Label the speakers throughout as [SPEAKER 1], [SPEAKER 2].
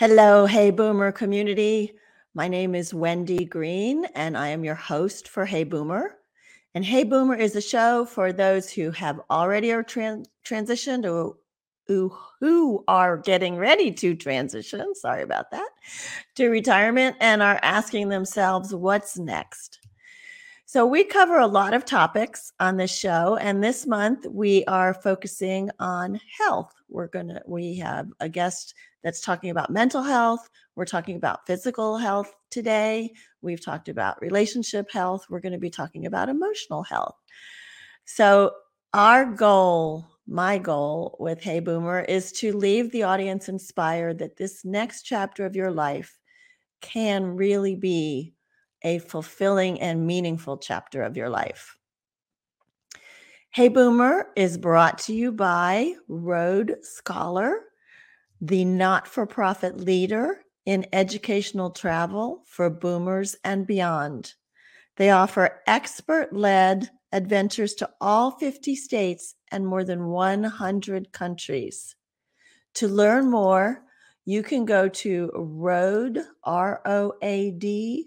[SPEAKER 1] Hello, Hey Boomer community. My name is Wendy Green, and I am your host for Hey Boomer. And Hey Boomer is a show for those who have already transitioned or who are getting ready to transition. Sorry about that. To retirement and are asking themselves, what's next? So we cover a lot of topics on this show, and this month we are focusing on health. We have a guest that's talking about mental health. We're talking about physical health today. We've talked about relationship health. We're going to be talking about emotional health. So my goal with Hey Boomer is to leave the audience inspired that this next chapter of your life can really be a fulfilling and meaningful chapter of your life. Hey Boomer is brought to you by Road Scholar, the not-for-profit leader in educational travel for boomers and beyond. They offer expert-led adventures to all 50 states and more than 100 countries. To learn more, you can go to road, ROAD,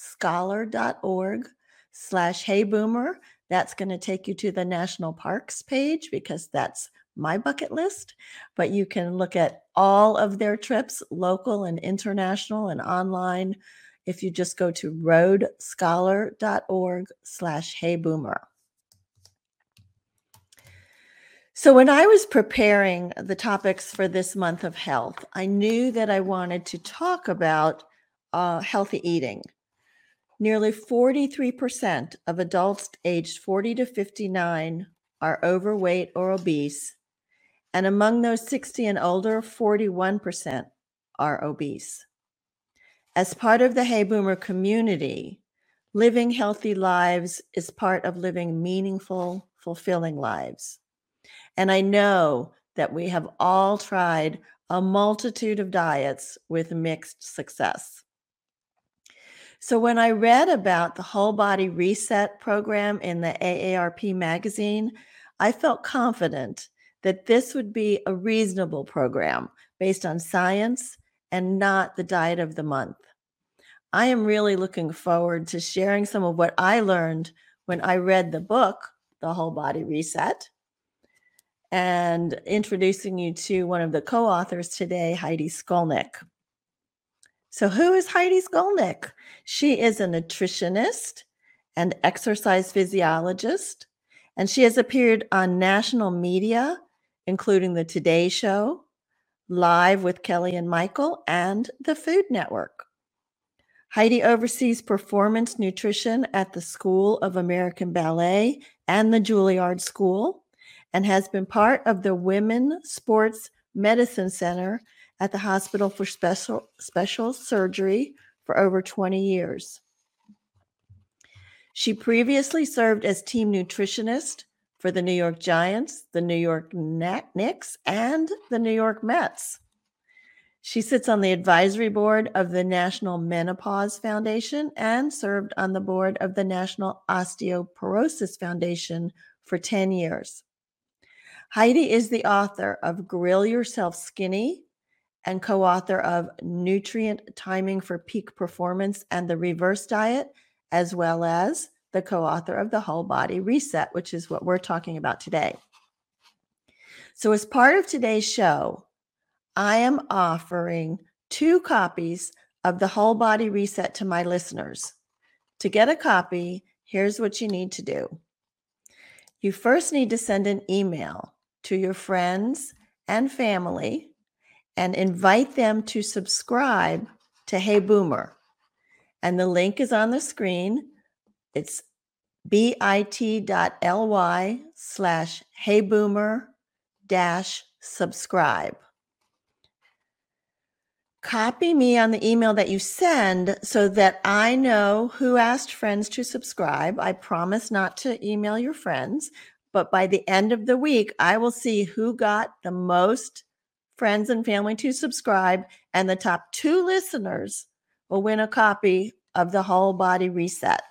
[SPEAKER 1] scholar.org/heyboomer. That's going to take you to the national parks page because that's my bucket list. But you can look at all of their trips, local and international and online, if you just go to roadscholar.org/heyboomer. So when I was preparing the topics for this month of health, I knew that I wanted to talk about healthy eating. Nearly 43% of adults aged 40 to 59 are overweight or obese. And among those 60 and older, 41% are obese. As part of the Hey Boomer community, living healthy lives is part of living meaningful, fulfilling lives. And I know that we have all tried a multitude of diets with mixed success. So when I read about the Whole Body Reset program in the AARP magazine, I felt confident that this would be a reasonable program based on science and not the diet of the month. I am really looking forward to sharing some of what I learned when I read the book, The Whole Body Reset, and introducing you to one of the co-authors today, Heidi Skolnick. So who is Heidi Skolnick? She is a nutritionist and exercise physiologist, and she has appeared on national media, including the Today Show, Live with Kelly and Michael, and the Food Network. Heidi oversees performance nutrition at the School of American Ballet and the Juilliard School, and has been part of the Women Sports Medicine Center at the Hospital for Special Surgery for over 20 years. She previously served as team nutritionist for the New York Giants, the New York Knicks, and the New York Mets. She sits on the advisory board of the National Menopause Foundation and served on the board of the National Osteoporosis Foundation for 10 years. Heidi is the author of Grill Yourself Skinny and co-author of Nutrient Timing for Peak Performance and the Reverse Diet, as well as the co-author of The Whole Body Reset, which is what we're talking about today. So as part of today's show, I am offering 2 copies of The Whole Body Reset to my listeners. To get a copy, here's what you need to do. You first need to send an email to your friends and family and invite them to subscribe to Hey Boomer. And the link is on the screen. It's bit.ly/heyboomer-subscribe. Copy me on the email that you send so that I know who asked friends to subscribe. I promise not to email your friends, but by the end of the week, I will see who got the most friends and family to subscribe, and the top 2 listeners will win a copy of The Whole Body Reset.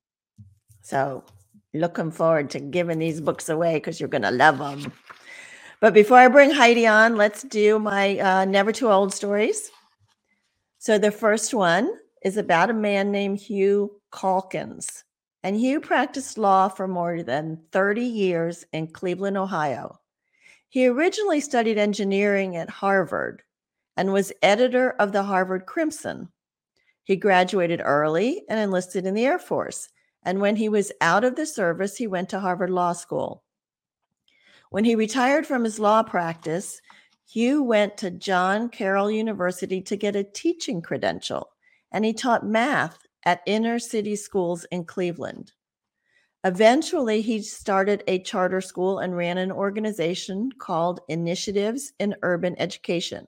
[SPEAKER 1] So looking forward to giving these books away because you're going to love them. But before I bring Heidi on, let's do my never too old stories. So the first one is about a man named Hugh Calkins. And Hugh practiced law for more than 30 years in Cleveland, Ohio. He originally studied engineering at Harvard and was editor of the Harvard Crimson. He graduated early and enlisted in the Air Force. And when he was out of the service, he went to Harvard Law School. When he retired from his law practice, Hugh went to John Carroll University to get a teaching credential, and he taught math at inner city schools in Cleveland. Eventually, he started a charter school and ran an organization called Initiatives in Urban Education.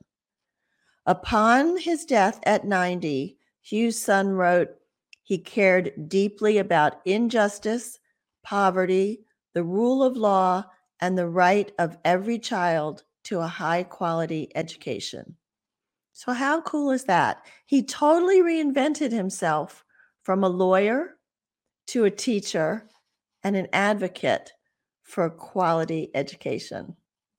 [SPEAKER 1] Upon his death at 90, Hugh's son wrote, he cared deeply about injustice, poverty, the rule of law, and the right of every child to a high-quality education. So how cool is that? He totally reinvented himself from a lawyer to a teacher and an advocate for quality education.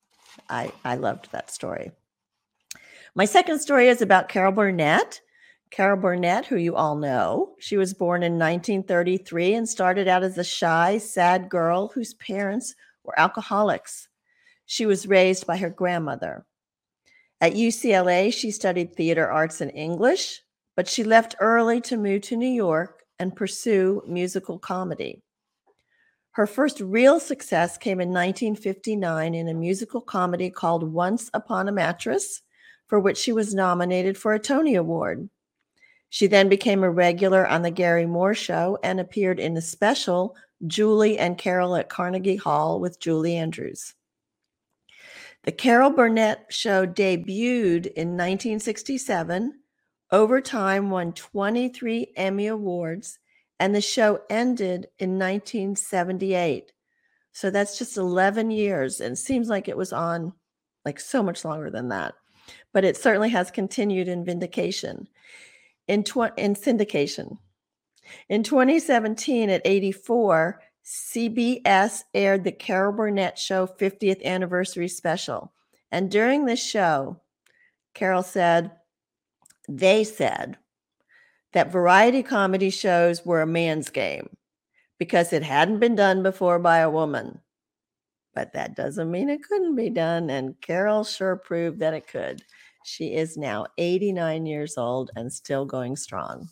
[SPEAKER 1] I loved that story. My second story is about Carol Burnett. Carol Burnett, who you all know, she was born in 1933 and started out as a shy, sad girl whose parents were alcoholics. She was raised by her grandmother. At UCLA, she studied theater arts and English, but she left early to move to New York and pursue musical comedy. Her first real success came in 1959 in a musical comedy called Once Upon a Mattress, for which she was nominated for a Tony Award. She then became a regular on The Gary Moore Show and appeared in the special Julie and Carol at Carnegie Hall with Julie Andrews. The Carol Burnett Show debuted in 1967. Over time, won 23 Emmy Awards, and the show ended in 1978. So that's just 11 years, and it seems like it was on like so much longer than that. But it certainly has continued in syndication. In 2017, at 84, CBS aired the Carol Burnett Show 50th anniversary special. And during this show, Carol said, they said that variety comedy shows were a man's game because it hadn't been done before by a woman. But that doesn't mean it couldn't be done. And Carol sure proved that it could. She is now 89 years old and still going strong.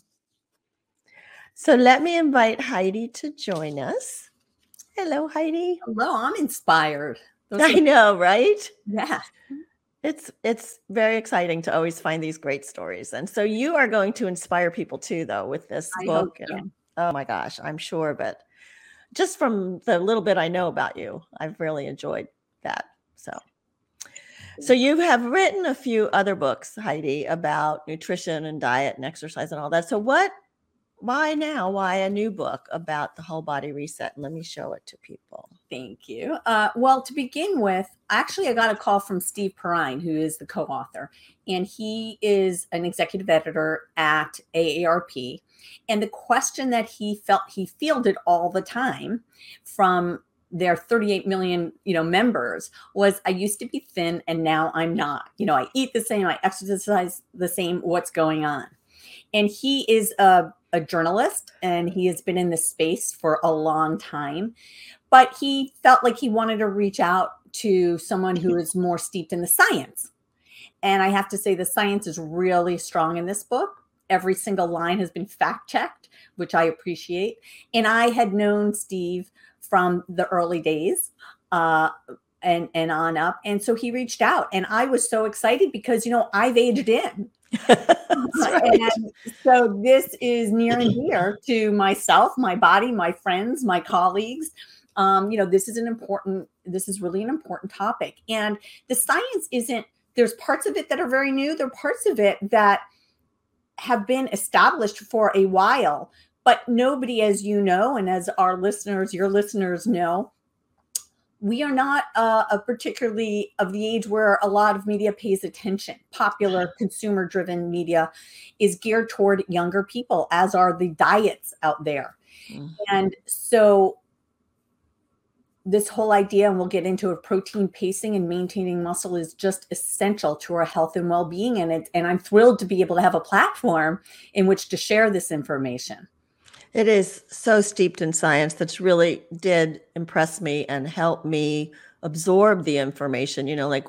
[SPEAKER 1] So let me invite Heidi to join us. Hello, Heidi.
[SPEAKER 2] Hello, I'm inspired.
[SPEAKER 1] I know, right?
[SPEAKER 2] Yeah.
[SPEAKER 1] It's very exciting to always find these great stories. And so you are going to inspire people too, though, with this book.
[SPEAKER 2] Hope so.
[SPEAKER 1] Oh my gosh, I'm sure. But just from the little bit I know about you, I've really enjoyed that. So you have written a few other books, Heidi, about nutrition and diet and exercise and all that. So why now? Why a new book about the whole body reset? Let me show it to people.
[SPEAKER 2] Thank you. Well, to begin with, actually, I got a call from Steve Perrine, who is the co-author, and he is an executive editor at AARP. And the question that he fielded all the time from their 38 million, members was, I used to be thin and now I'm not. I eat the same, I exercise the same. What's going on? And he is a journalist, and he has been in this space for a long time. But he felt like he wanted to reach out to someone who is more steeped in the science. And I have to say, the science is really strong in this book. Every single line has been fact checked, which I appreciate. And I had known Steve from the early days and on up. And so he reached out, and I was so excited because, I've aged in.
[SPEAKER 1] Right.
[SPEAKER 2] And so this is near and dear to myself, my body, my friends, my colleagues. This is really an important topic. And the science there's parts of it that are very new. There are parts of it that have been established for a while, but nobody, as you know, and as your listeners know, we are not particularly of the age where a lot of media pays attention. Popular consumer-driven media is geared toward younger people, as are the diets out there. Mm-hmm. And so this whole idea, and we'll get into it, protein pacing and maintaining muscle is just essential to our health and well-being. And I'm thrilled to be able to have a platform in which to share this information.
[SPEAKER 1] It is so steeped in science that's really did impress me and help me absorb the information. Like,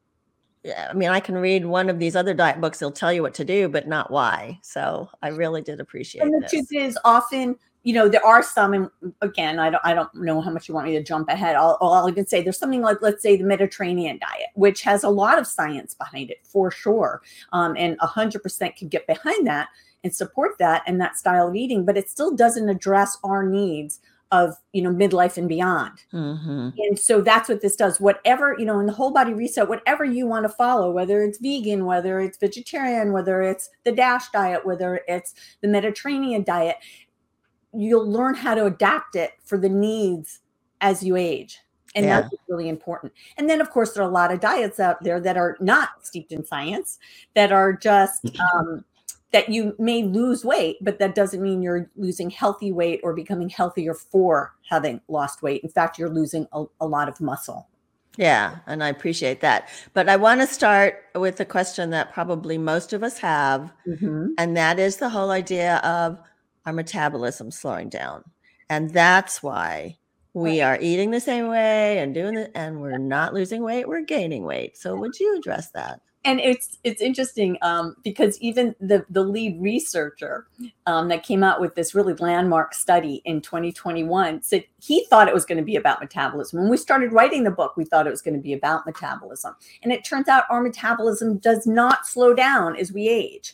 [SPEAKER 1] I mean, I can read one of these other diet books, they'll tell you what to do, but not why. So I really did appreciate
[SPEAKER 2] And the
[SPEAKER 1] this.
[SPEAKER 2] truth is, often, there are some, and again, I don't know how much you want me to jump ahead. I'll even say there's something like, let's say, the Mediterranean diet, which has a lot of science behind it for sure. And 100% can get behind that and support that and that style of eating, but it still doesn't address our needs of, midlife and beyond.
[SPEAKER 1] Mm-hmm.
[SPEAKER 2] And so that's what this does. Whatever, in the whole body reset, whatever you want to follow, whether it's vegan, whether it's vegetarian, whether it's the DASH diet, whether it's the Mediterranean diet, you'll learn how to adapt it for the needs as you age. And that's really important. And then, of course, there are a lot of diets out there that are not steeped in science, that are just that you may lose weight, but that doesn't mean you're losing healthy weight or becoming healthier for having lost weight. In fact, you're losing a lot of muscle.
[SPEAKER 1] Yeah, and I appreciate that. But I want to start with a question that probably most of us have, and that is the whole idea of our metabolism slowing down. And that's why we are eating the same way and doing it, and we're not losing weight, we're gaining weight. So would you address that?
[SPEAKER 2] And it's interesting because even the lead researcher that came out with this really landmark study in 2021 said he thought it was going to be about metabolism. When we started writing the book, we thought it was going to be about metabolism. And it turns out our metabolism does not slow down as we age.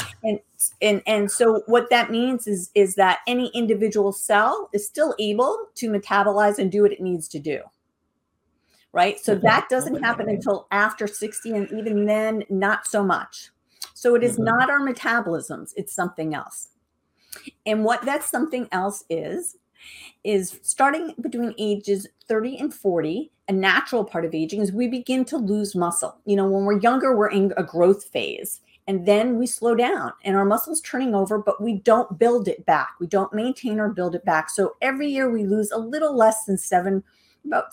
[SPEAKER 2] And so what that means is that any individual cell is still able to metabolize and do what it needs to do. Right. So that doesn't happen until after 60. And even then, not so much. So it is not our metabolisms. It's something else. And what that something else is starting between ages 30 and 40, a natural part of aging is we begin to lose muscle. When we're younger, we're in a growth phase. And then we slow down and our muscle's turning over, but we don't build it back. We don't maintain or build it back. So every year we lose a little less than about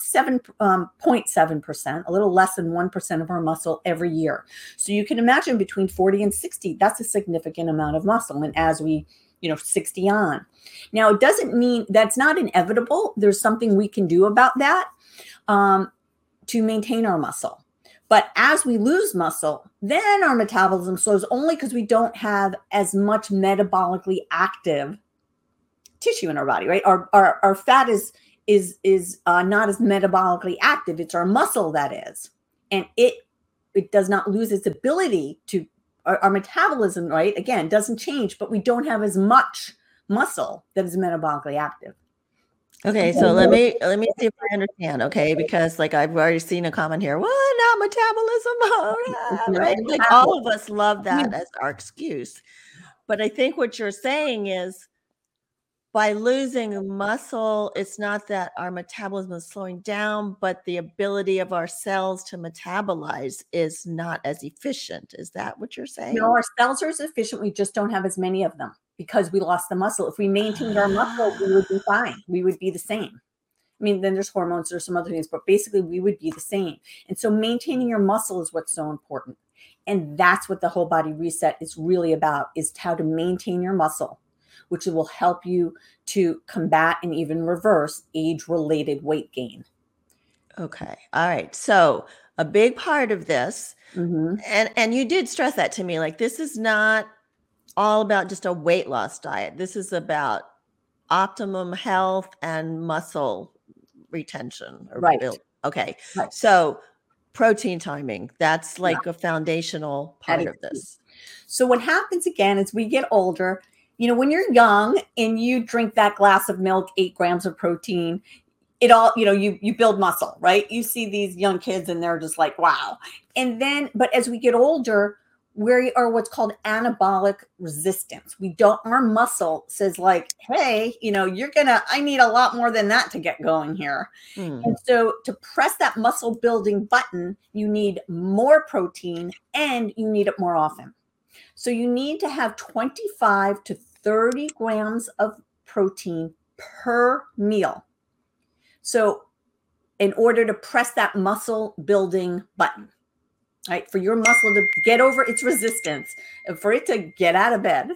[SPEAKER 2] 7.7%, a little less than 1% of our muscle every year. So you can imagine between 40 and 60, that's a significant amount of muscle. And as we, 60 on. Now, it doesn't mean that's not inevitable. There's something we can do about that to maintain our muscle. But as we lose muscle, then our metabolism slows only because we don't have as much metabolically active tissue in our body, right? Our fat is not as metabolically active. It's our muscle that is. And it does not lose its ability to, our metabolism, right, again, doesn't change, but we don't have as much muscle that is metabolically active.
[SPEAKER 1] Okay, so let me see if I understand, okay? Because like I've already seen a comment here, well, not metabolism, right? Like all of us love that as our excuse. But I think what you're saying is by losing muscle, it's not that our metabolism is slowing down, but the ability of our cells to metabolize is not as efficient. Is that what you're saying?
[SPEAKER 2] No, our cells are as efficient. We just don't have as many of them because we lost the muscle. If we maintained our muscle, we would be fine. We would be the same. I mean, then there's hormones, there's some other things, but basically we would be the same. And so maintaining your muscle is what's so important. And that's what the whole body reset is really about, is how to maintain your muscle, which will help you to combat and even reverse age-related weight gain.
[SPEAKER 1] Okay. All right. So a big part of this, and you did stress that to me, like this is not all about just a weight loss diet. This is about optimum health and muscle retention or build. Okay. Right. So protein timing, that's like a foundational part of this.
[SPEAKER 2] So what happens again is we get older, when you're young and you drink that glass of milk, 8 grams of protein, it all, you build muscle, right? You see these young kids and they're just like, wow. And then, but as we get older, we are what's called anabolic resistance. Our muscle says like, hey, I need a lot more than that to get going here. And so to press that muscle building button, you need more protein and you need it more often. So you need to have 25 to 30 grams of protein per meal. So in order to press that muscle building button, right? For your muscle to get over its resistance, and for it to get out of bed,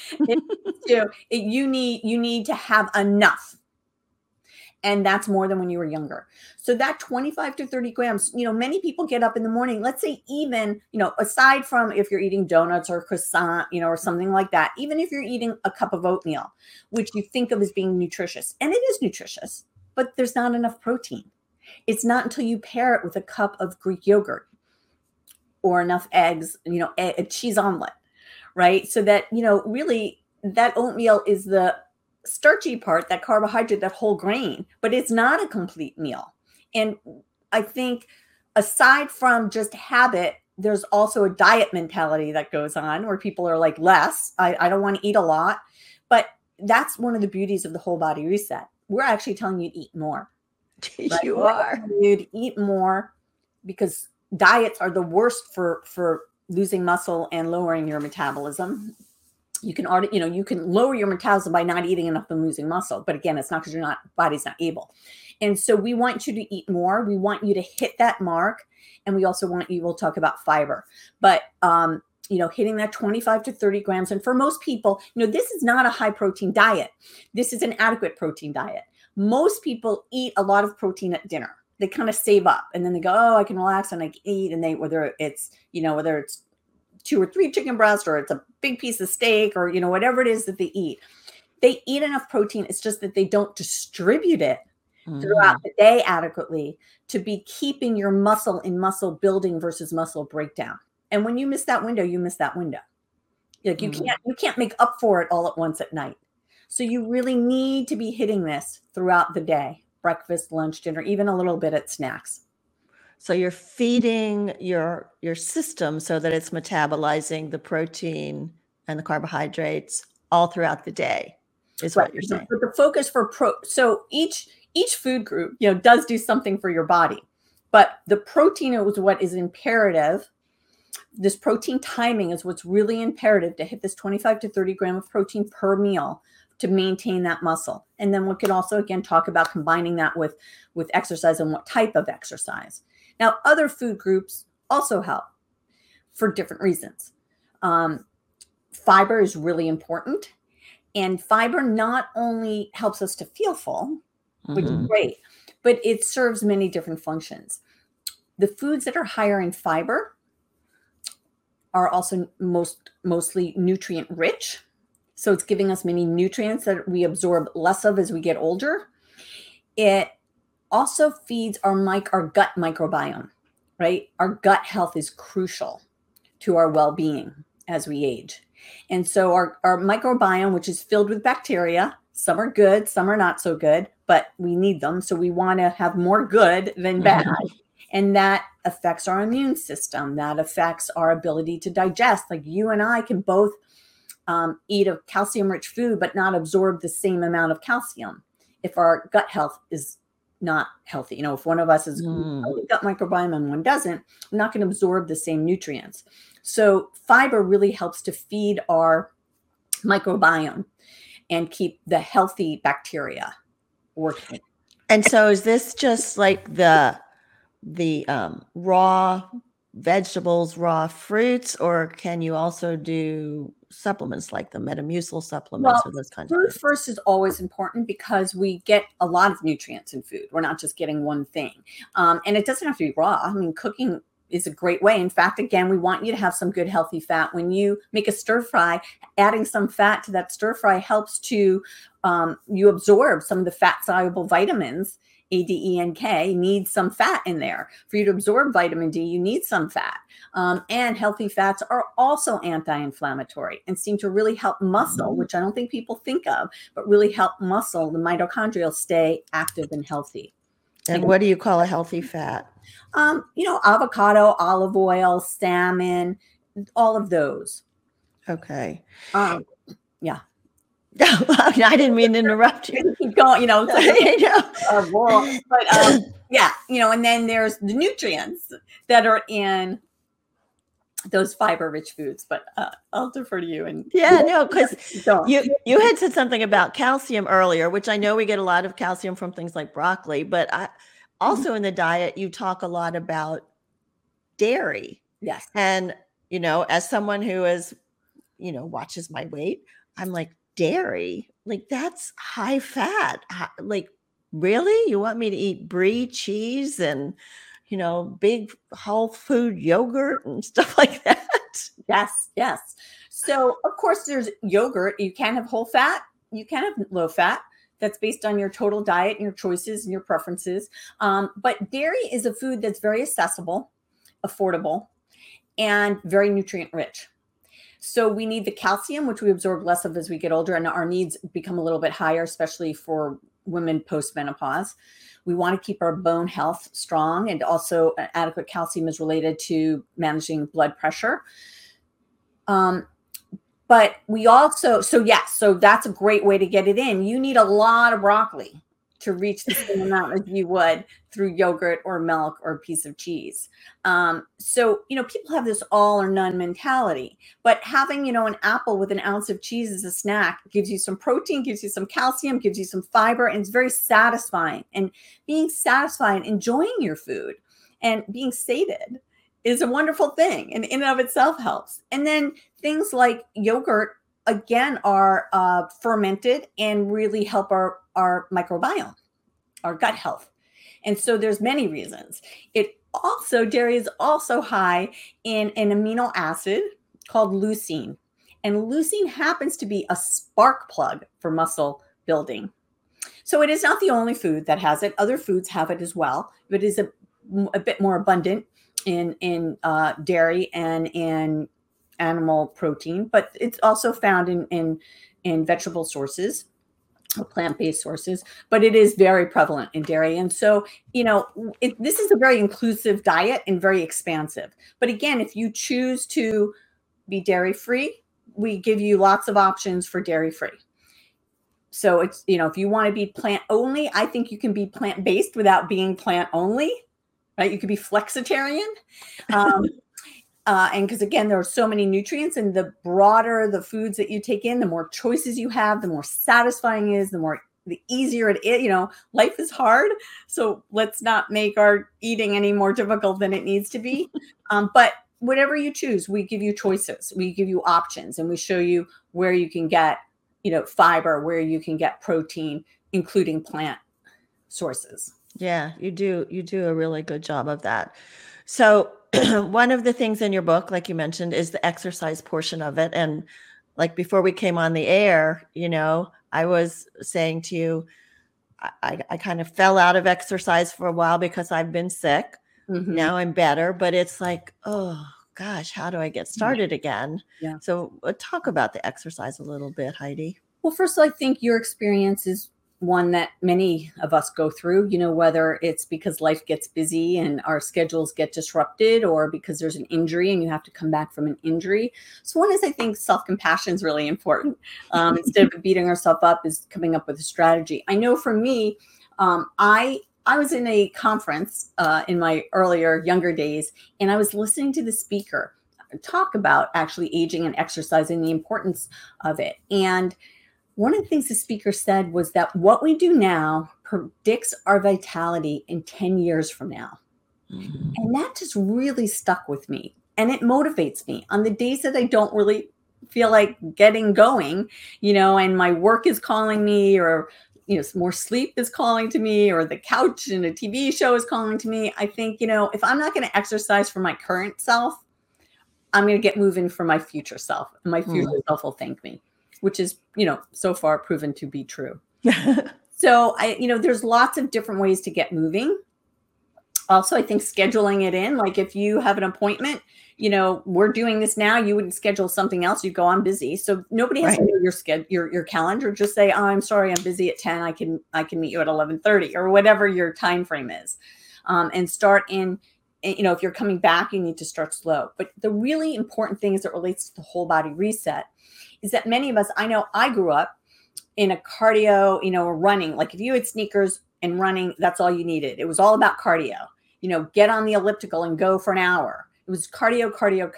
[SPEAKER 2] you need to have enough. And that's more than when you were younger. So that 25 to 30 grams, many people get up in the morning, let's say even, aside from if you're eating donuts or croissant, or something like that, even if you're eating a cup of oatmeal, which you think of as being nutritious, and it is nutritious, but there's not enough protein. It's not until you pair it with a cup of Greek yogurt or enough eggs, a cheese omelet, right? So that, really that oatmeal is the starchy part, that carbohydrate, that whole grain, but it's not a complete meal. And I think aside from just habit, there's also a diet mentality that goes on where people are like, less, I don't want to eat a lot. But that's one of the beauties of the whole body reset. We're actually telling you to eat more.
[SPEAKER 1] Right? You are.
[SPEAKER 2] You to eat more, because diets are the worst for losing muscle and lowering your metabolism. You can you can lower your metabolism by not eating enough and losing muscle. But again, it's not because your body's not able. And so we want you to eat more. We want you to hit that mark. And we also we'll talk about fiber, but, hitting that 25 to 30 grams. And for most people, this is not a high protein diet. This is an adequate protein diet. Most people eat a lot of protein at dinner. They kind of save up and then they go, oh, I can relax and I can eat. And whether it's 2 or 3 chicken breasts or it's a big piece of steak or, whatever it is that they eat enough protein. It's just that they don't distribute it throughout the day adequately to be keeping your muscle in muscle building versus muscle breakdown. And when you miss that window, you miss that window. Like you can't make up for it all at once at night. So you really need to be hitting this throughout the day, breakfast, lunch, dinner, even a little bit at snacks.
[SPEAKER 1] So you're feeding your system so that it's metabolizing the protein and the carbohydrates all throughout the day, is what you're saying.
[SPEAKER 2] But the focus so each food group, does do something for your body, but the protein is what is imperative. This protein timing is what's really imperative to hit this 25 to 30 gram of protein per meal to maintain that muscle. And then we can also, again, talk about combining that with exercise and what type of exercise. Now, other food groups also help for different reasons. Fiber is really important. And fiber not only helps us to feel full, which is great, but it serves many different functions. The foods that are higher in fiber are also mostly nutrient rich. So it's giving us many nutrients that we absorb less of as we get older. It also feeds our gut microbiome, right? Our gut health is crucial to our well-being as we age. And so our microbiome, which is filled with bacteria, some are good, some are not so good, but we need them. So we want to have more good than bad. And that affects our immune system. That affects our ability to digest. Like you and I can both eat a calcium-rich food, but not absorb the same amount of calcium if our gut health is not healthy. If one of us is gut microbiome and one doesn't, we're not going to absorb the same nutrients. So fiber really helps to feed our microbiome and keep the healthy bacteria working.
[SPEAKER 1] And so is this just like the raw vegetables, raw fruits, or can you also do supplements like the Metamucil supplements or those kinds of things?
[SPEAKER 2] Food first is always important because we get a lot of nutrients in food. We're not just getting one thing. And it doesn't have to be raw. I mean, cooking is a great way. In fact, again, we want you to have some good healthy fat. When you make a stir fry, adding some fat to that stir fry helps to you absorb some of the fat soluble vitamins. A, D, E, and K need some fat in there. For you to absorb vitamin D, you need some fat. And healthy fats are also anti-inflammatory and seem to really help muscle, which I don't think people think of, but really help muscle, the mitochondria, stay active and healthy.
[SPEAKER 1] And what do you call a healthy fat?
[SPEAKER 2] Avocado, olive oil, salmon, all of those.
[SPEAKER 1] Okay.
[SPEAKER 2] Yeah.
[SPEAKER 1] I didn't mean to interrupt you.
[SPEAKER 2] Keep going, but yeah, and then there's the nutrients that are in those fiber-rich foods. But I'll defer to you. And
[SPEAKER 1] because you had said something about calcium earlier, which I know we get a lot of calcium from things like broccoli, but also in the diet, you talk a lot about dairy.
[SPEAKER 2] Yes.
[SPEAKER 1] And, as someone who is, watches my weight, I'm like, dairy, like that's high fat. Like, really? You want me to eat brie cheese and, big whole food yogurt and stuff like that?
[SPEAKER 2] Yes, yes. So, of course, there's yogurt. You can have whole fat, you can have low fat. That's based on your total diet and your choices and your preferences. But dairy is a food that's very accessible, affordable, and very nutrient rich. So we need the calcium, which we absorb less of as we get older, and our needs become a little bit higher, especially for women post-menopause. We want to keep our bone health strong, and also adequate calcium is related to managing blood pressure. But we also, so that's a great way to get it in. You need a lot of broccoli to reach the same amount as you would through yogurt or milk or a piece of cheese. So, people have this all or none mentality, but having, an apple with an ounce of cheese as a snack gives you some protein, gives you some calcium, gives you some fiber, and it's very satisfying. And being satisfied, enjoying your food and being sated is a wonderful thing, and in and of itself helps. And then things like yogurt, again, are fermented and really help our microbiome, our gut health. And so there's many reasons. Dairy is also high in an amino acid called leucine. And leucine happens to be a spark plug for muscle building. So it is not the only food that has it. Other foods have it as well. It is a bit more abundant in dairy and in animal protein, but it's also found in vegetable sources or plant-based sources, but it is very prevalent in dairy. And so, this is a very inclusive diet and very expansive. But again, if you choose to be dairy-free, we give you lots of options for dairy-free. So it's, if you want to be plant-only, I think you can be plant-based without being plant-only, right? You could be flexitarian. And because again, there are so many nutrients, and the broader the foods that you take in, the more choices you have, the more satisfying it is, the easier it is. Life is hard, so let's not make our eating any more difficult than it needs to be. But whatever you choose, we give you choices, we give you options, and we show you where you can get, fiber, where you can get protein, including plant sources.
[SPEAKER 1] Yeah, you do a really good job of that. So one of the things in your book, like you mentioned, is the exercise portion of it. And like before we came on the air, I was saying to you, I kind of fell out of exercise for a while because I've been sick. Mm-hmm. Now I'm better, but it's like, oh gosh, how do I get started again?
[SPEAKER 2] Yeah.
[SPEAKER 1] So talk about the exercise a little bit, Heidi.
[SPEAKER 2] Well, first, I think your experience is one that many of us go through, whether it's because life gets busy and our schedules get disrupted, or because there's an injury and you have to come back from an injury. So one is, I think, self-compassion is really important. Instead of beating ourselves up, is coming up with a strategy. I know for me, I was in a conference in my younger days, and I was listening to the speaker talk about actually aging and exercising, the importance of it. And one of the things the speaker said was that what we do now predicts our vitality in 10 years from now. Mm-hmm. And that just really stuck with me. And it motivates me on the days that I don't really feel like getting going, and my work is calling me, or, more sleep is calling to me, or the couch and a TV show is calling to me. I think, if I'm not going to exercise for my current self, I'm going to get moving for my future self. And my future self will thank me, which is, so far proven to be true. So there's lots of different ways to get moving. Also, I think scheduling it in, like if you have an appointment, we're doing this now, you wouldn't schedule something else. You go, I'm busy. So nobody has to know your calendar. Just say, oh, I'm sorry, I'm busy at 10. I can meet you at 11:30 or whatever your time frame is. And start in, if you're coming back, you need to start slow. But the really important thing as it relates to the whole body reset is that many of us, I know I grew up in a cardio, running. Like if you had sneakers and running, that's all you needed. It was all about cardio. Get on the elliptical and go for an hour. It was cardio.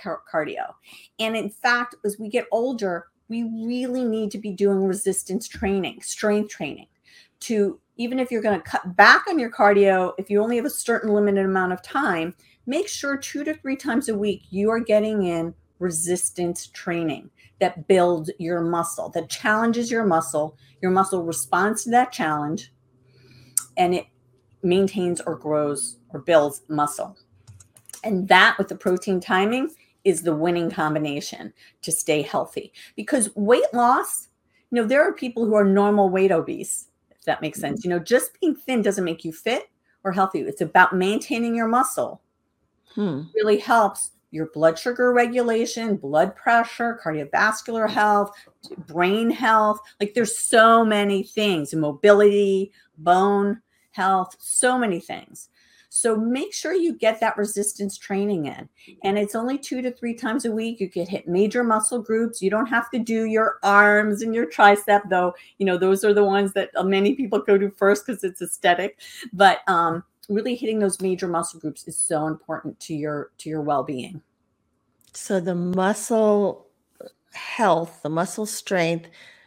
[SPEAKER 2] And in fact, as we get older, we really need to be doing resistance training, strength training to even if you're going to cut back on your cardio, if you only have a certain limited amount of time, make sure 2 to 3 times a week you are getting in resistance training that builds your muscle, that challenges your muscle. Your muscle responds to that challenge, and it maintains or grows or builds muscle. And that, with the protein timing, is the winning combination to stay healthy. Because weight loss, there are people who are normal weight obese, if that makes sense. Just being thin doesn't make you fit or healthy. It's about maintaining your muscle. Really helps your blood sugar regulation, blood pressure, cardiovascular health, brain health. Like, there's so many things, mobility, bone health, so many things. So make sure you get that resistance training in. And it's only 2 to 3 times a week. You can hit major muscle groups. You don't have to do your arms and your tricep, though. Those are the ones that many people go to first because it's aesthetic. But really hitting those major muscle groups is so important to your well-being.
[SPEAKER 1] So the muscle health, the muscle strength,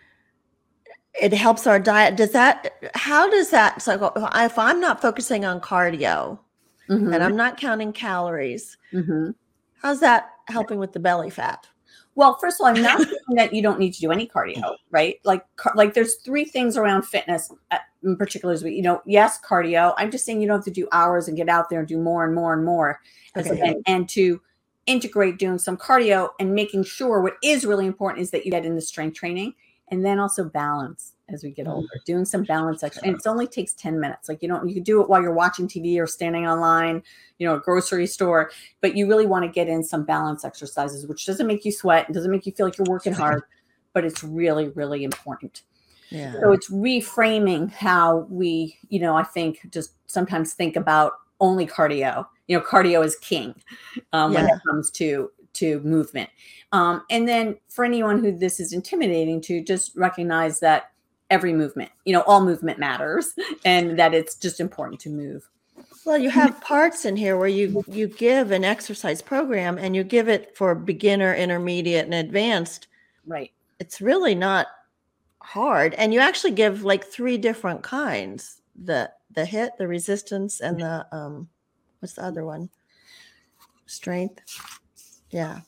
[SPEAKER 1] it helps our diet. How does that, so if I'm not focusing on cardio and I'm not counting calories, how's that helping with the belly fat?
[SPEAKER 2] Well, first of all, I'm not saying that you don't need to do any cardio, right? Like there's 3 things around fitness in particular. Yes, cardio. I'm just saying you don't have to do hours and get out there and do more and more and more.
[SPEAKER 1] Okay.
[SPEAKER 2] And to integrate doing some cardio and making sure what is really important is that you get in the strength training, and then also balance as we get older, doing some balance exercise. And it only takes 10 minutes. Like, you can do it while you're watching TV or standing online, a grocery store, but you really want to get in some balance exercises, which doesn't make you sweat. It doesn't make you feel like you're working hard, but it's really, really important.
[SPEAKER 1] Yeah.
[SPEAKER 2] So it's reframing how we, I think, just sometimes think about only cardio. Cardio is king when it comes to movement. And then for anyone who this is intimidating to, just recognize that every movement, all movement matters, and that it's just important to move.
[SPEAKER 1] Well, you have parts in here where you give an exercise program and you give it for beginner, intermediate, and advanced.
[SPEAKER 2] Right.
[SPEAKER 1] It's really not hard. And you actually give like 3 different kinds, the HIIT, the resistance, and the, what's the other one? Strength. Yeah.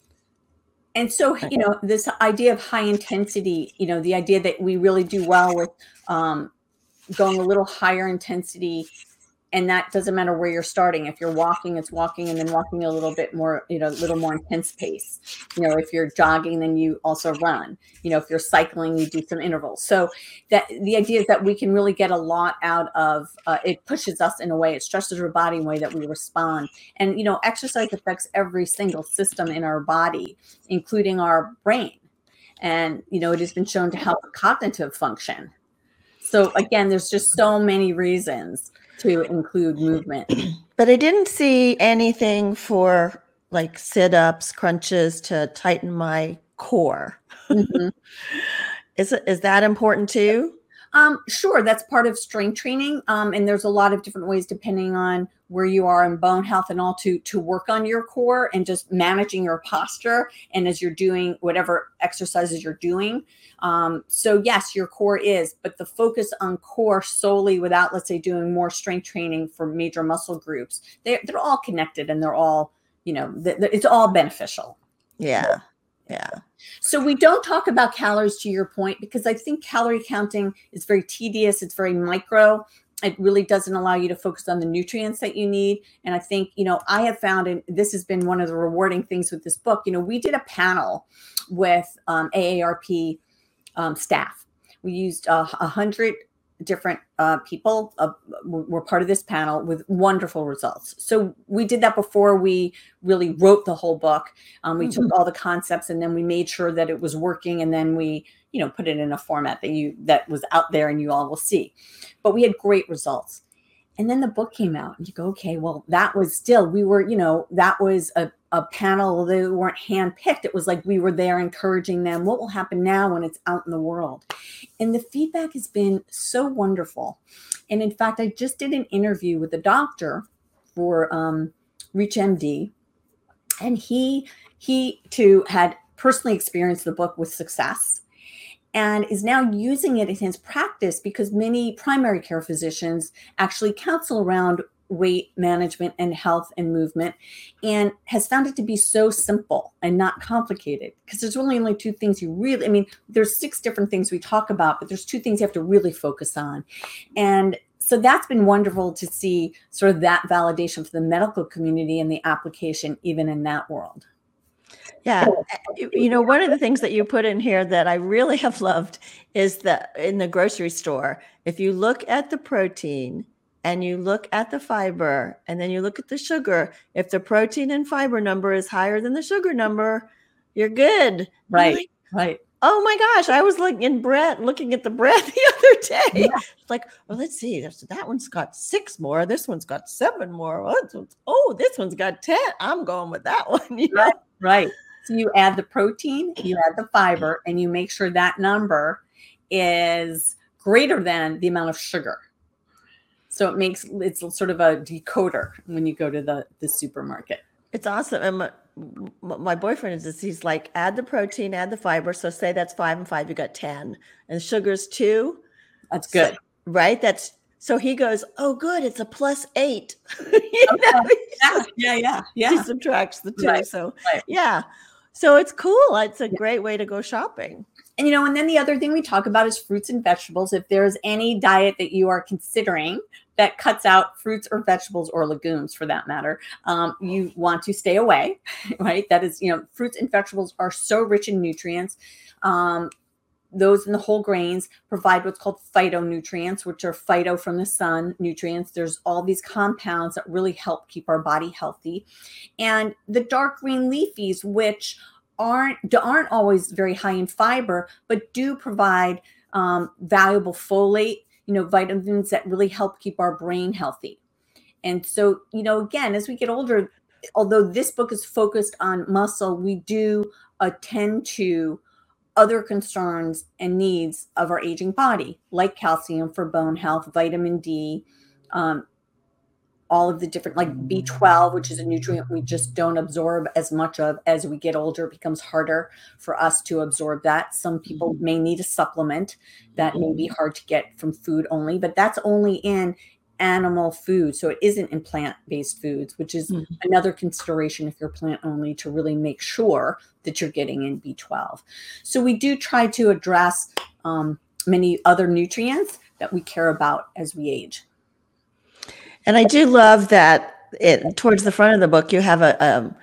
[SPEAKER 2] And so, this idea of high intensity, the idea that we really do well with going a little higher intensity, and that doesn't matter where you're starting. If you're walking, it's walking and then walking a little bit more, a little more intense pace. If you're jogging, then you also run. If you're cycling, you do some intervals. So that the idea is that we can really get a lot out of it. Pushes us in a way, it stresses our body in a way that we respond. And exercise affects every single system in our body, including our brain. And it has been shown to help cognitive function. So again, there's just so many reasons to include movement.
[SPEAKER 1] But I didn't see anything for like sit-ups, crunches to tighten my core. Is that important too?
[SPEAKER 2] Sure, that's part of strength training. And there's a lot of different ways depending on where you are in bone health and all to work on your core and just managing your posture. And as you're doing whatever exercises you're doing. So yes, your core is, but the focus on core solely without, let's say, doing more strength training for major muscle groups, they're all connected and they're all, it's all beneficial.
[SPEAKER 1] Yeah. Yeah.
[SPEAKER 2] So we don't talk about calories, to your point, because I think calorie counting is very tedious. It's very micro. It really doesn't allow you to focus on the nutrients that you need. And I think, I have found, and this has been one of the rewarding things with this book, we did a panel with AARP staff. We used 100 different people were part of this panel with wonderful results. So we did that before we really wrote the whole book. We took all the concepts and then we made sure that it was working, and then we put it in a format that was out there and you all will see. But we had great results. And then the book came out and you go, okay, well, that was still, that was a panel. They weren't handpicked. It was like we were there encouraging them. What will happen now when it's out in the world? And the feedback has been so wonderful. And in fact, I just did an interview with a doctor for ReachMD. And he too had personally experienced the book with success. and is now using it in his practice because many primary care physicians actually counsel around weight management and health and movement, and has found it to be so simple and not complicated, because there's really only two things you really, I mean, there's 6 different things we talk about, but there's 2 things you have to really focus on. And so that's been wonderful to see sort of that validation for the medical community and the application even in that world.
[SPEAKER 1] Yeah. One of the things that you put in here that I really have loved is that in the grocery store, if you look at the protein and you look at the fiber and then you look at the sugar, if the protein and fiber number is higher than the sugar number, you're good.
[SPEAKER 2] Right. Right.
[SPEAKER 1] Oh my gosh, I was looking at the bread the other day. Yeah. It's like, well, let's see. That one's got 6 more. This one's got 7 more. Oh, this one's got 10. I'm going with that one.
[SPEAKER 2] Right. So you add the protein, you add the fiber, and you make sure that number is greater than the amount of sugar. So it's sort of a decoder when you go to the supermarket.
[SPEAKER 1] It's awesome. And my boyfriend he's like, add the protein, add the fiber. So say that's 5 and 5, you got 10. And sugar's 2.
[SPEAKER 2] That's good.
[SPEAKER 1] So, right? So he goes, oh, good. It's a +8.
[SPEAKER 2] Yeah.
[SPEAKER 1] He subtracts the 2. Right. So, yeah. So it's cool. It's a great way to go shopping.
[SPEAKER 2] And, and then the other thing we talk about is fruits and vegetables. If there's any diet that you are considering that cuts out fruits or vegetables or legumes for that matter, you want to stay away, right? That is, fruits and vegetables are so rich in nutrients. Those in the whole grains provide what's called phytonutrients, which are phyto from the sun nutrients. There's all these compounds that really help keep our body healthy. And the dark green leafies, which aren't always very high in fiber, but do provide valuable folate, vitamins that really help keep our brain healthy. And so, again, as we get older, although this book is focused on muscle, we do attend to other concerns and needs of our aging body, like calcium for bone health, vitamin D, all of the different, like B12, which is a nutrient we just don't absorb as much of as we get older. It becomes harder for us to absorb that. Some people may need a supplement that may be hard to get from food only, but that's only in animal food. So it isn't in plant-based foods, which is another consideration if you're plant only, to really make sure that you're getting in B12. So we do try to address many other nutrients that we care about as we age.
[SPEAKER 1] And I do love that towards the front of the book, you have a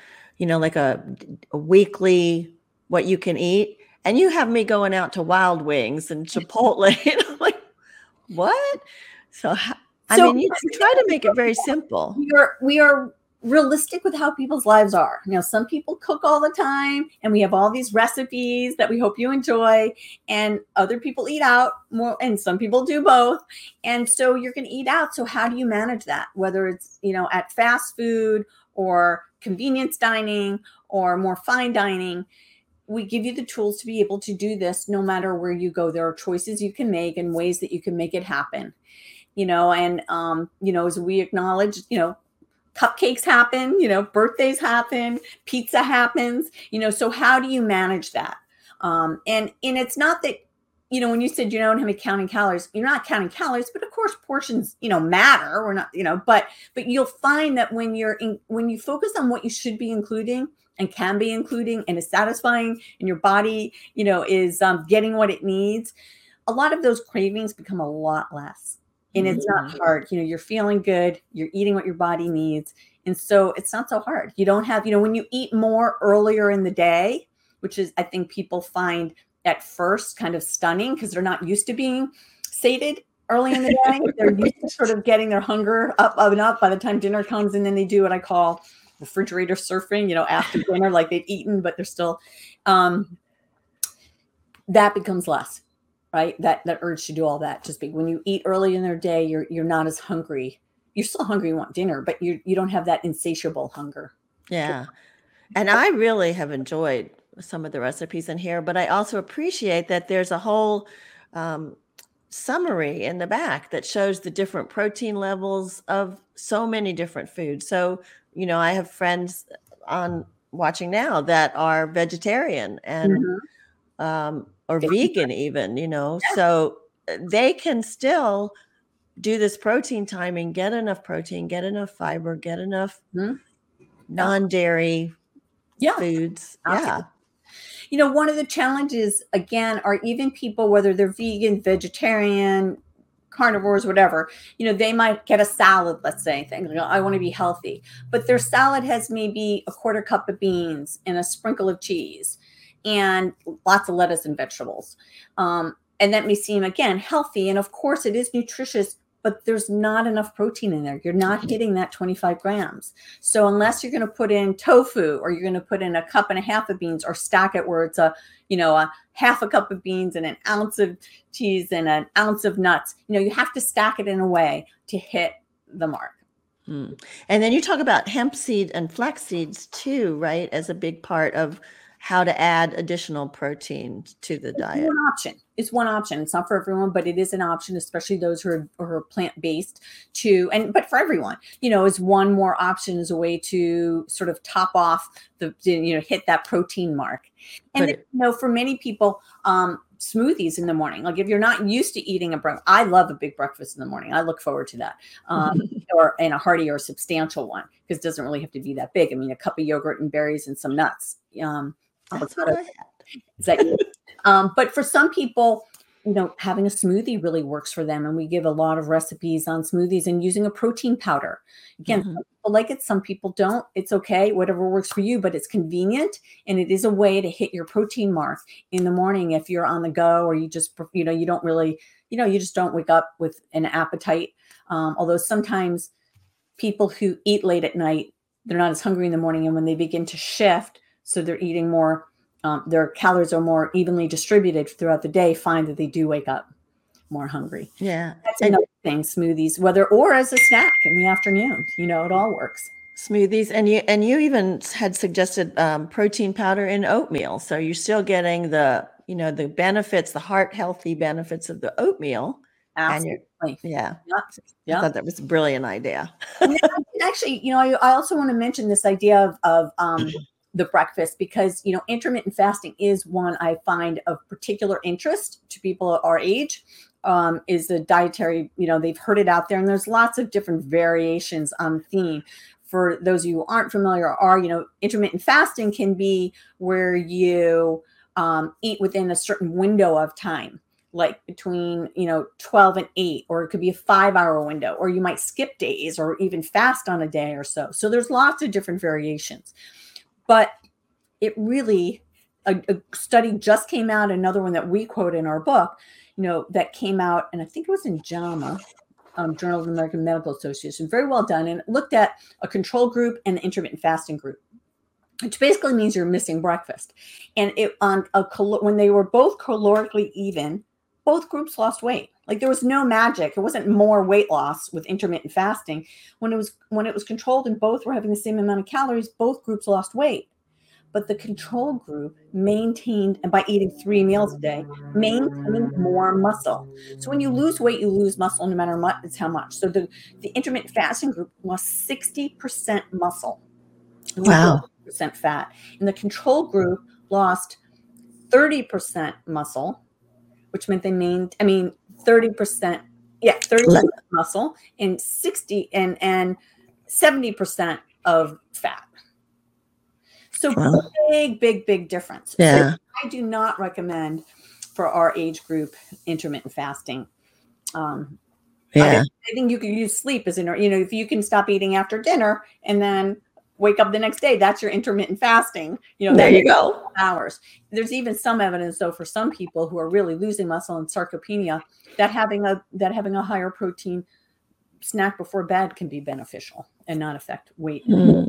[SPEAKER 1] weekly what you can eat. And you have me going out to Wild Wings and Chipotle. And I'm like, what? So you try to make it very simple.
[SPEAKER 2] We are realistic with how people's lives are. Some people cook all the time, and we have all these recipes that we hope you enjoy, and other people eat out more, and some people do both. And so you're going to eat out. So how do you manage that? Whether it's, at fast food or convenience dining or more fine dining, we give you the tools to be able to do this no matter where you go. There are choices you can make and ways that you can make it happen. As we acknowledge, cupcakes happen, birthdays happen, pizza happens, so how do you manage that? And it's not that, when you said you don't have any counting calories, you're not counting calories, but of course portions, matter. We're not, but you'll find that when you focus on what you should be including and can be including and is satisfying, and your body, is getting what it needs, a lot of those cravings become a lot less. And it's not hard. You're feeling good. You're eating what your body needs. And so it's not so hard. You don't have, when you eat more earlier in the day, which is, I think people find at first kind of stunning because they're not used to being sated early in the day. They're used to sort of getting their hunger up and up by the time dinner comes. And then they do what I call refrigerator surfing, after dinner, like they've eaten, but they're still, that becomes less. Right? That urge to do all that. Just when you eat early in their day, you're not as hungry. You're still hungry, you want dinner, but you don't have that insatiable hunger.
[SPEAKER 1] Yeah. And I really have enjoyed some of the recipes in here, but I also appreciate that there's a whole summary in the back that shows the different protein levels of so many different foods. So, I have friends on watching now that are vegetarian and or vegan even, so they can still do this protein timing, get enough protein, get enough fiber, get enough non-dairy foods.
[SPEAKER 2] Absolutely. One of the challenges, again, are even people, whether they're vegan, vegetarian, carnivores, whatever, they might get a salad, let's say, thinking, I want to be healthy, but their salad has maybe a quarter cup of beans and a sprinkle of cheese and lots of lettuce and vegetables. And that may seem, again, healthy. And of course it is nutritious, but there's not enough protein in there. You're not hitting that 25 grams. So unless you're going to put in tofu, or you're going to put in a cup and a half of beans, or stack it where it's a half a cup of beans and an ounce of cheese and an ounce of nuts, you have to stack it in a way to hit the mark.
[SPEAKER 1] And then you talk about hemp seed and flax seeds too, right? As a big part of how to add additional protein to the diet.
[SPEAKER 2] It's one option. It's not for everyone, but it is an option, especially those who are plant-based but for everyone, is one more option, as a way to sort of top off hit that protein mark. And for many people, smoothies in the morning. Like if you're not used to eating I love a big breakfast in the morning. I look forward to that. Or in a hearty or substantial one, because it doesn't really have to be that big. I mean, a cup of yogurt and berries and some nuts.
[SPEAKER 1] That's what I
[SPEAKER 2] had. But for some people, having a smoothie really works for them. And we give a lot of recipes on smoothies and using a protein powder. Again, some people like it, some people don't. It's okay, whatever works for you, but it's convenient. And it is a way to hit your protein mark in the morning if you're on the go, or you just, you don't really, you just don't wake up with an appetite. Although sometimes people who eat late at night, they're not as hungry in the morning. And when they begin to shift, so they're eating more, their calories are more evenly distributed throughout the day, find that they do wake up more hungry.
[SPEAKER 1] Yeah.
[SPEAKER 2] That's another thing, smoothies, or as a snack in the afternoon, it all works.
[SPEAKER 1] Smoothies. And you even had suggested protein powder in oatmeal. So you're still getting the benefits, the heart healthy benefits of the oatmeal.
[SPEAKER 2] Absolutely.
[SPEAKER 1] I thought that was a brilliant idea.
[SPEAKER 2] Actually, I also want to mention this idea of the breakfast, because, intermittent fasting is one I find of particular interest to people our age, is the dietary, they've heard it out there, and there's lots of different variations on theme. For those of you who aren't familiar, intermittent fasting can be where you eat within a certain window of time, like between 12 and 8, or it could be a 5-hour window, or you might skip days or even fast on a day or so. So there's lots of different variations. But it really, a study just came out, another one that we quote in our book, that came out, and I think it was in JAMA, Journal of the American Medical Association, very well done, and it looked at a control group and the intermittent fasting group, which basically means you're missing breakfast. And when they were both calorically even, both groups lost weight. Like there was no magic. It wasn't more weight loss with intermittent fasting. When it was controlled and both were having the same amount of calories, both groups lost weight. But the control group maintained, and by eating 3 meals a day, maintained more muscle. So when you lose weight, you lose muscle no matter what, it's how much. So the intermittent fasting group lost 60% muscle.
[SPEAKER 1] Wow.
[SPEAKER 2] 30% fat. And the control group lost 30% muscle, which meant they 30%, 30% muscle and 60 and 70% of fat. So big difference.
[SPEAKER 1] Yeah.
[SPEAKER 2] So I do not recommend for our age group intermittent fasting. I think you can use sleep as if you can stop eating after dinner and then wake up the next day, that's your intermittent fasting.
[SPEAKER 1] There you go.
[SPEAKER 2] Hours. There's even some evidence, though, for some people who are really losing muscle and sarcopenia, that having a higher protein snack before bed can be beneficial and not affect weight.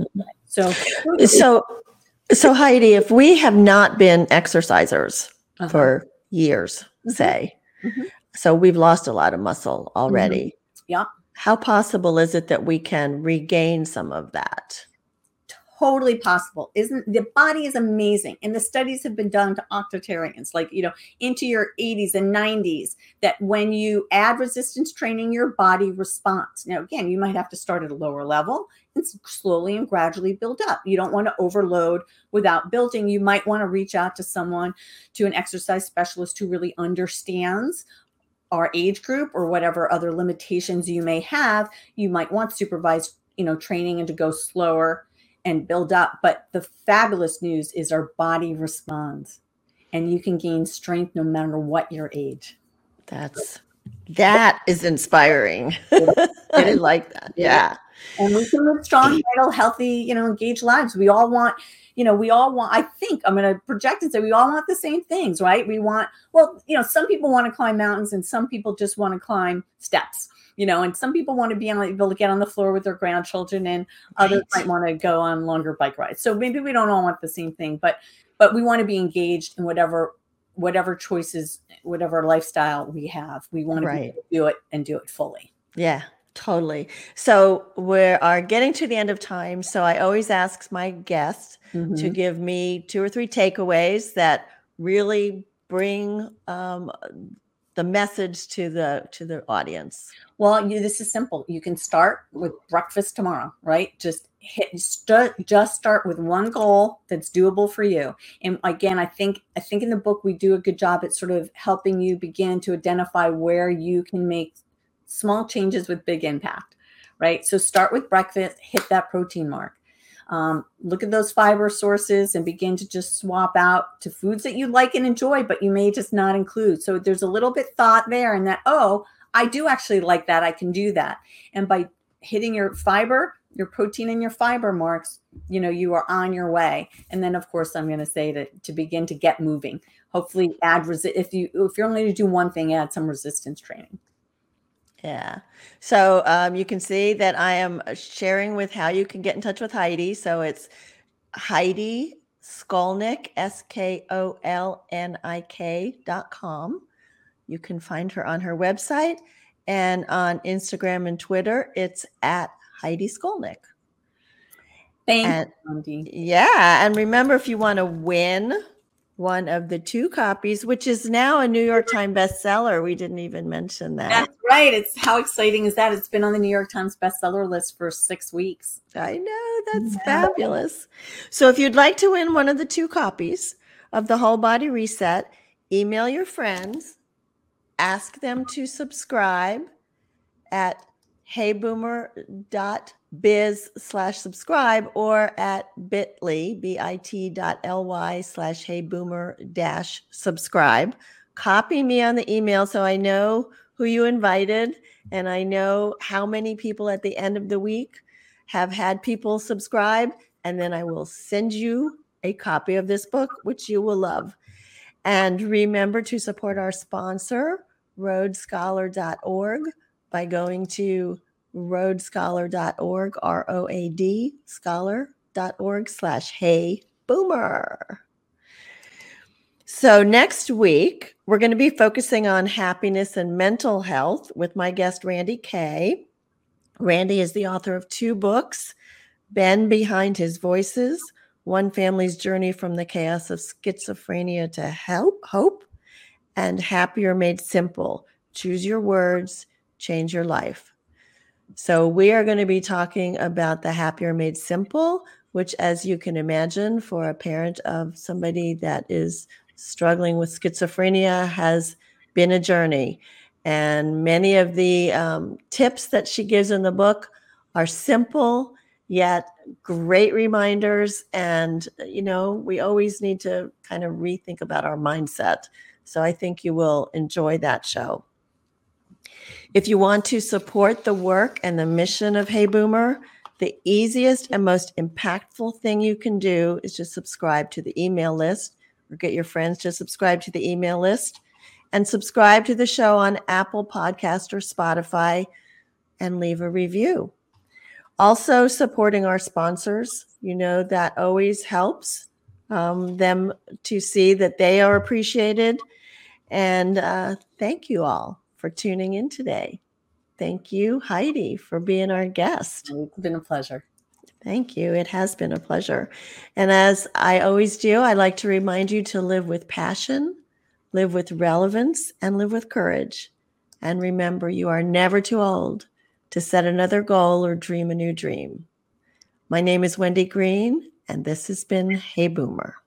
[SPEAKER 1] So Heidi, if we have not been exercisers for years, say, so we've lost a lot of muscle already.
[SPEAKER 2] Yeah.
[SPEAKER 1] How possible is it that we can regain some of that?
[SPEAKER 2] totally possible. Isn't the body is amazing, and the studies have been done to octogenarians, like into your 80s and 90s, that when you add resistance training, your body responds. Now, again, you might have to start at a lower level and slowly and gradually build up. You don't want to overload without building. You might want to reach out to someone, to an exercise specialist who really understands our age group or whatever other limitations you may have. You might want supervised training and to go slower and build up. But the fabulous news is our body responds, and you can gain strength no matter what your age.
[SPEAKER 1] That is inspiring. I like that. Yeah.
[SPEAKER 2] And we can live strong, vital, healthy, engaged lives. We all want, I think I'm going to project and say we all want the same things, right? We want, some people want to climb mountains and some people just want to climb steps, and some people want to be able to get on the floor with their grandchildren, and others might want to go on longer bike rides. So maybe we don't all want the same thing, but we want to be engaged in whatever choices, whatever lifestyle we have. We want to be able to do it and do it fully.
[SPEAKER 1] Yeah. Totally. So we are getting to the end of time. So I always ask my guests to give me 2 or 3 takeaways that really bring the message to the audience.
[SPEAKER 2] Well, this is simple. You can start with breakfast tomorrow, right? Just start with one goal that's doable for you. And again, I think in the book we do a good job at sort of helping you begin to identify where you can make small changes with big impact, right? So start with breakfast, hit that protein mark. Look at those fiber sources and begin to just swap out to foods that you like and enjoy, but you may just not include. So there's a little bit thought there, and that, I do actually like that. I can do that. And by hitting your fiber, your protein and your fiber marks, you are on your way. And then of course, I'm going to say to begin to get moving. Hopefully if you're only to do one thing, add some resistance training.
[SPEAKER 1] Yeah. So you can see that I am sharing with how you can get in touch with Heidi. So it's Heidi Skolnick, SKOLNIK.com. You can find her on her website, and on Instagram and Twitter, it's at Heidi Skolnick.
[SPEAKER 2] Thank you.
[SPEAKER 1] Yeah. And remember, if you want to win one of the 2 copies, which is now a New York Times bestseller. We didn't even mention that.
[SPEAKER 2] That's right. It's how exciting is that? It's been on the New York Times bestseller list for 6 weeks.
[SPEAKER 1] I know. That's fabulous. So if you'd like to win one of the 2 copies of the Whole Body Reset, email your friends, ask them to subscribe at heyboomer.biz/subscribe or at bit.ly/heyboomer-subscribe. Copy me on the email so I know who you invited, and I know how many people at the end of the week have had people subscribe, and then I will send you a copy of this book, which you will love. And remember to support our sponsor, RhodeScholar.org, by going to RhodeScholar.org, ROAD scholar.org/heyboomer. So next week, we're going to be focusing on happiness and mental health with my guest, Randy Kay. Randy is the author of 2 books, Ben Behind His Voices, One Family's Journey from the Chaos of Schizophrenia to Hope, and Happier Made Simple, Choose Your Words, Change Your Life. So we are going to be talking about the Happier Made Simple, which, as you can imagine, for a parent of somebody that is struggling with schizophrenia, has been a journey. And many of the tips that she gives in the book are simple, yet great reminders. And, we always need to kind of rethink about our mindset. So I think you will enjoy that show. If you want to support the work and the mission of Hey Boomer, the easiest and most impactful thing you can do is just subscribe to the email list, or get your friends to subscribe to the email list, and subscribe to the show on Apple Podcast or Spotify, and leave a review. Also, supporting our sponsors, that always helps them to see that they are appreciated. And thank you all for tuning in today. Thank you, Heidi, for being our guest.
[SPEAKER 2] It's been a pleasure.
[SPEAKER 1] Thank you. It has been a pleasure. And as I always do, I like to remind you to live with passion, live with relevance, and live with courage. And remember, you are never too old to set another goal or dream a new dream. My name is Wendy Green, and this has been Hey Boomer.